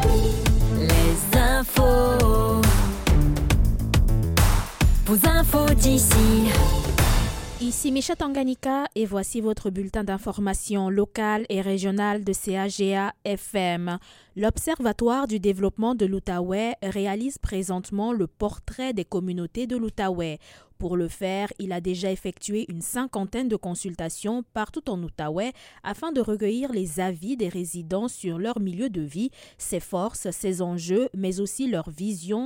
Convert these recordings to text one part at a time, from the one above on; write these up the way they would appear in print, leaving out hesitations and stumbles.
Les infos. Vos infos d'ici. Ici Micha Tanganyika et voici votre bulletin d'information locale et régionale de CAGA FM. L'Observatoire du développement de l'Outaouais réalise présentement le portrait des communautés de l'Outaouais. Pour le faire, il a déjà effectué une 50aine de consultations partout en Outaouais afin de recueillir les avis des résidents sur leur milieu de vie, ses forces, ses enjeux, mais aussi leur vision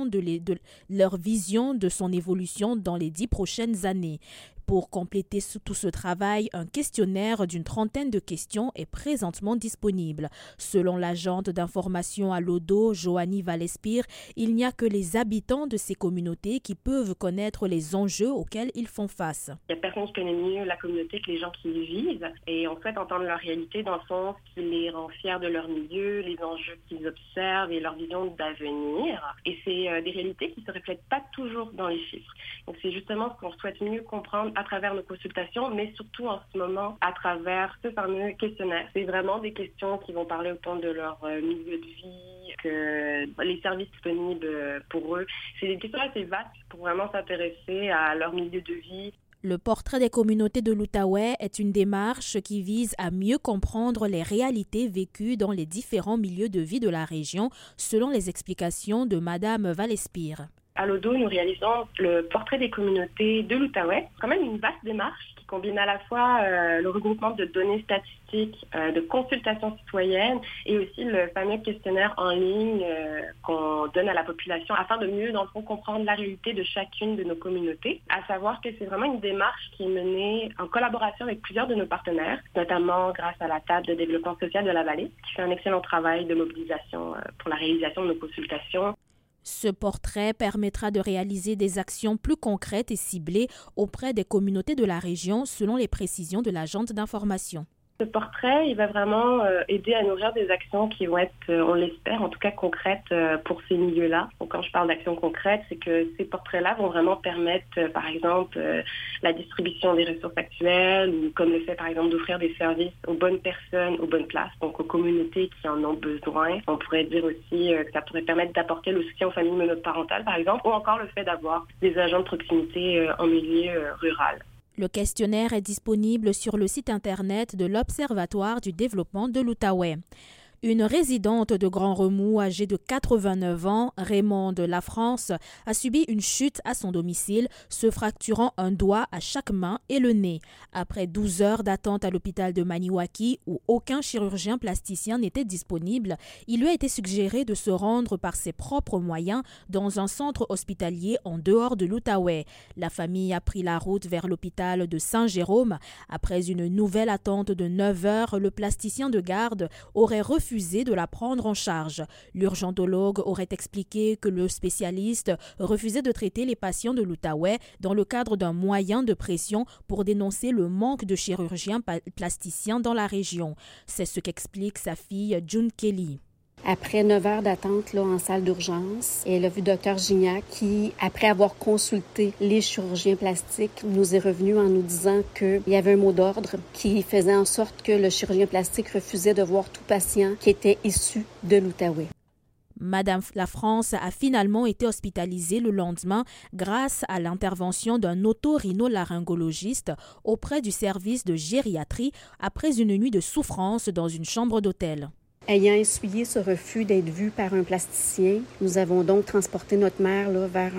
de son évolution dans les 10 prochaines années. Pour compléter tout ce travail, un questionnaire d'une 30aine de questions est présentement disponible. Selon l'agente d'information à l'Odo, Joanie Valespire, il n'y a que les habitants de ces communautés qui peuvent connaître les enjeux auxquels ils font face. Il n'y a personne qui connaît mieux la communauté que les gens qui y vivent et on souhaite entendre leur réalité dans le sens qui les rend fiers de leur milieu, les enjeux qu'ils observent et leur vision d'avenir. Et c'est des réalités qui ne se reflètent pas toujours dans les chiffres. Donc c'est justement ce qu'on souhaite mieux comprendre à travers nos consultations, mais surtout en ce moment à travers ce fameux questionnaire. C'est vraiment des questions qui vont parler autant de leur milieu de vie que les services disponibles pour eux. C'est des questions assez vastes pour vraiment s'intéresser à leur milieu de vie. Le portrait des communautés de l'Outaouais est une démarche qui vise à mieux comprendre les réalités vécues dans les différents milieux de vie de la région, selon les explications de Madame Valespire. À l'Odo, nous réalisons le portrait des communautés de l'Outaouais. C'est quand même une vaste démarche qui combine à la fois le regroupement de données statistiques, de consultations citoyennes et aussi le fameux questionnaire en ligne qu'on donne à la population afin de mieux, dans le fond, comprendre la réalité de chacune de nos communautés. À savoir que c'est vraiment une démarche qui est menée en collaboration avec plusieurs de nos partenaires, notamment grâce à la table de développement social de la vallée, qui fait un excellent travail de mobilisation pour la réalisation de nos consultations. Ce portrait permettra de réaliser des actions plus concrètes et ciblées auprès des communautés de la région selon les précisions de l'agente d'information. Ce portrait, il va vraiment aider à nourrir des actions qui vont être, on l'espère, en tout cas concrètes pour ces milieux-là. Donc, quand je parle d'actions concrètes, c'est que ces portraits-là vont vraiment permettre, par exemple, la distribution des ressources actuelles ou comme le fait, par exemple, d'offrir des services aux bonnes personnes, aux bonnes places, donc aux communautés qui en ont besoin. On pourrait dire aussi que ça pourrait permettre d'apporter le soutien aux familles monoparentales, par exemple, ou encore le fait d'avoir des agents de proximité en milieu rural. Le questionnaire est disponible sur le site internet de l'Observatoire du développement de l'Outaouais. Une résidente de Grand Remous âgée de 89 ans, Raymonde Lafrance, a subi une chute à son domicile, se fracturant un doigt à chaque main et le nez. Après 12 heures d'attente à l'hôpital de Maniwaki, où aucun chirurgien plasticien n'était disponible, il lui a été suggéré de se rendre par ses propres moyens dans un centre hospitalier en dehors de l'Outaouais. La famille a pris la route vers l'hôpital de Saint-Jérôme. Après une nouvelle attente de 9 heures, le plasticien de garde aurait refusé de la prendre en charge. L'urgentologue aurait expliqué que le spécialiste refusait de traiter les patients de l'Outaouais dans le cadre d'un moyen de pression pour dénoncer le manque de chirurgiens plasticiens dans la région. C'est ce qu'explique sa fille June Kelly. Après 9 heures d'attente en salle d'urgence, elle a vu Dr Gignac qui, après avoir consulté les chirurgiens plastiques, nous est revenu en nous disant qu'il y avait un mot d'ordre qui faisait en sorte que le chirurgien plastique refusait de voir tout patient qui était issu de l'Outaouais. Madame Lafrance a finalement été hospitalisée le lendemain grâce à l'intervention d'un otorhinolaryngologiste auprès du service de gériatrie après une nuit de souffrance dans une chambre d'hôtel. Ayant essuyé ce refus d'être vue par un plasticien, nous avons donc transporté notre mère vers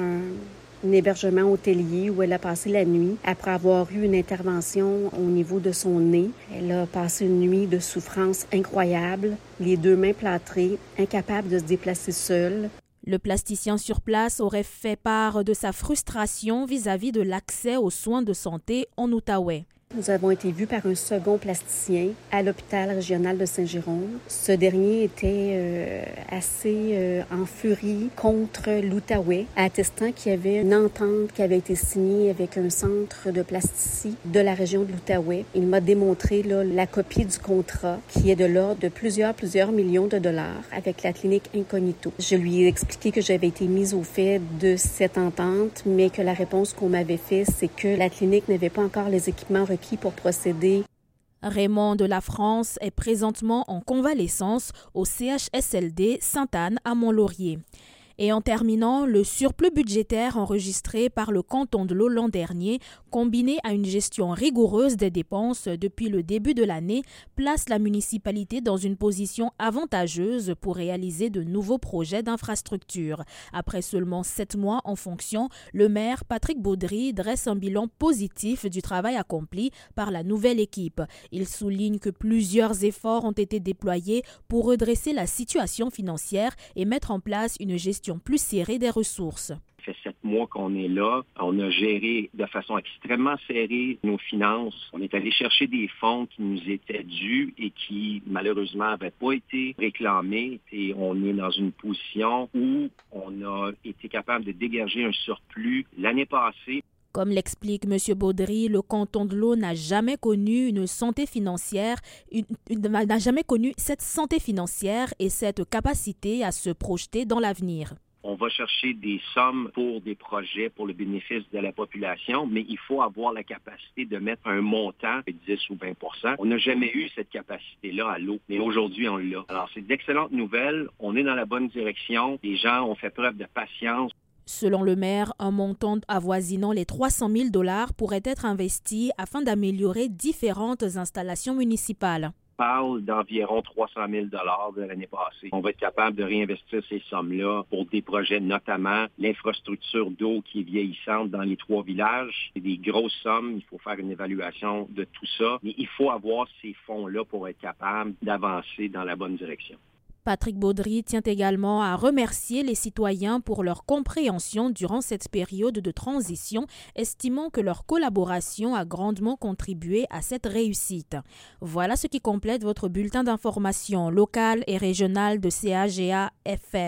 un hébergement hôtelier où elle a passé la nuit après avoir eu une intervention au niveau de son nez. Elle a passé une nuit de souffrance incroyable, les 2 mains plâtrées, incapable de se déplacer seule. Le plasticien sur place aurait fait part de sa frustration vis-à-vis de l'accès aux soins de santé en Outaouais. Nous avons été vus par un second plasticien à l'hôpital régional de Saint-Jérôme. Ce dernier était assez en furie contre l'Outaouais, attestant qu'il y avait une entente qui avait été signée avec un centre de plasticien de la région de l'Outaouais. Il m'a démontré la copie du contrat qui est de l'ordre de plusieurs millions de dollars avec la clinique Incognito. Je lui ai expliqué que j'avais été mise au fait de cette entente, mais que la réponse qu'on m'avait faite, c'est que la clinique n'avait pas encore les équipements requis pour procéder. Raymond de la France est présentement en convalescence au CHSLD Sainte-Anne à Mont-Laurier. Et en terminant, le surplus budgétaire enregistré par le canton de l'Eau l'an dernier, combiné à une gestion rigoureuse des dépenses depuis le début de l'année, place la municipalité dans une position avantageuse pour réaliser de nouveaux projets d'infrastructure. Après seulement 7 mois en fonction, le maire Patrick Baudry dresse un bilan positif du travail accompli par la nouvelle équipe. Il souligne que plusieurs efforts ont été déployés pour redresser la situation financière et mettre en place une gestion plus serrée des ressources. Ça fait 7 mois qu'on est là. On a géré de façon extrêmement serrée nos finances. On est allé chercher des fonds qui nous étaient dus et qui, malheureusement, n'avaient pas été réclamés. Et on est dans une position où on a été capable de dégager un surplus l'année passée. Comme l'explique M. Baudry, le canton de l'Eau n'a jamais connu une santé financière, n'a jamais connu cette santé financière et cette capacité à se projeter dans l'avenir. On va chercher des sommes pour des projets pour le bénéfice de la population, mais il faut avoir la capacité de mettre un montant de 10 ou 20 %. On n'a jamais eu cette capacité-là à l'eau, mais aujourd'hui, on l'a. Alors, c'est d'excellentes nouvelles. On est dans la bonne direction. Les gens ont fait preuve de patience. Selon le maire, un montant avoisinant les 300 000 $ pourrait être investi afin d'améliorer différentes installations municipales. On parle d'environ 300 000 $ de l'année passée. On va être capable de réinvestir ces sommes-là pour des projets, notamment l'infrastructure d'eau qui est vieillissante dans les 3 villages. C'est des grosses sommes. Il faut faire une évaluation de tout ça. Mais il faut avoir ces fonds-là pour être capable d'avancer dans la bonne direction. Patrick Baudry tient également à remercier les citoyens pour leur compréhension durant cette période de transition, estimant que leur collaboration a grandement contribué à cette réussite. Voilà ce qui complète votre bulletin d'information locale et régionale de CAGA FM.